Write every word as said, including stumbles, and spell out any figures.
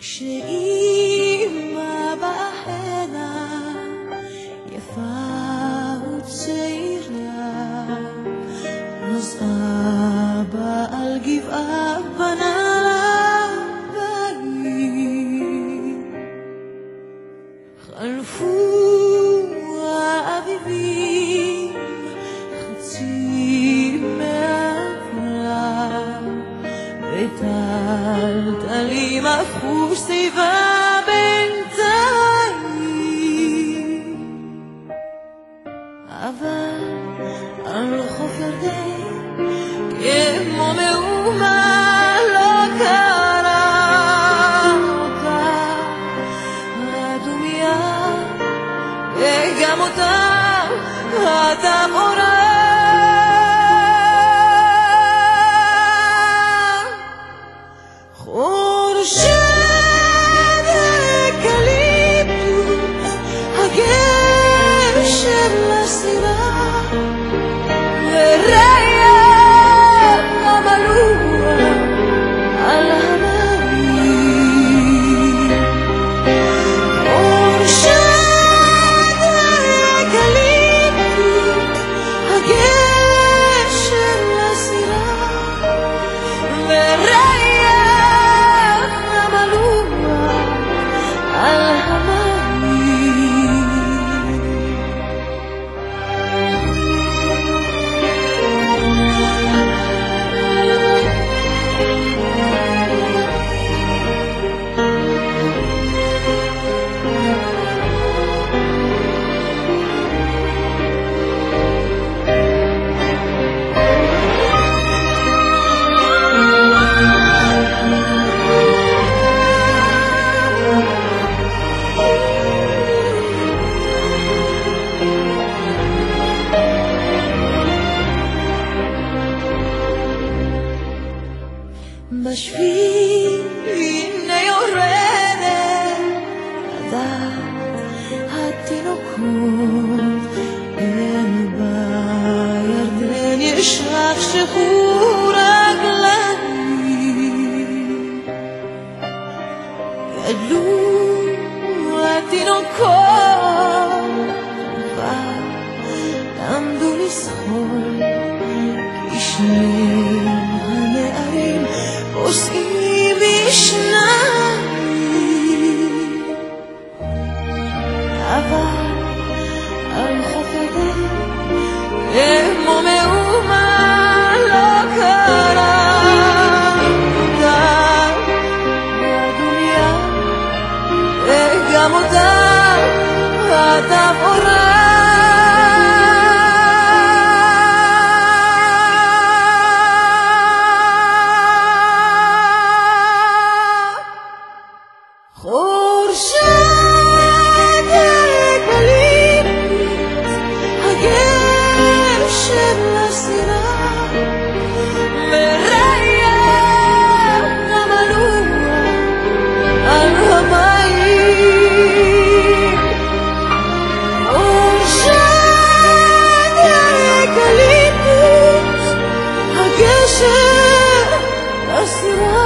כשאימא בהנה יפה וצעירה, אז אבא על גבעה בנה לה גאים. חלפו האביבים חצי מעברה, וטלטלים הפכו שיבה בינתיים. אבל על חוף ירדן כמו מהומה לא קרה אותה הדומיה, וגם אותה התפאורה. חורשי אקליפטוס, הגשם לסירה, וריח המלוח על המים. חורשי אקליפטוס, הגשם לסירה, וריח בשביל הנה יורדת עדת התינוקות, ובירדן ישכשכו רגליים. גדלו התינוקות ולמדו לשחות, כי שני הנערים פוסעים בשניים. אבל על חוף ירדן כמו מהומה לא קרה אותה הדומיה, וגם אותה התפאורה. חורשי אקליפטוס, הגשם לסירה, וריח המלוח על המים. חורשי אקליפטוס, הגשם לסירה,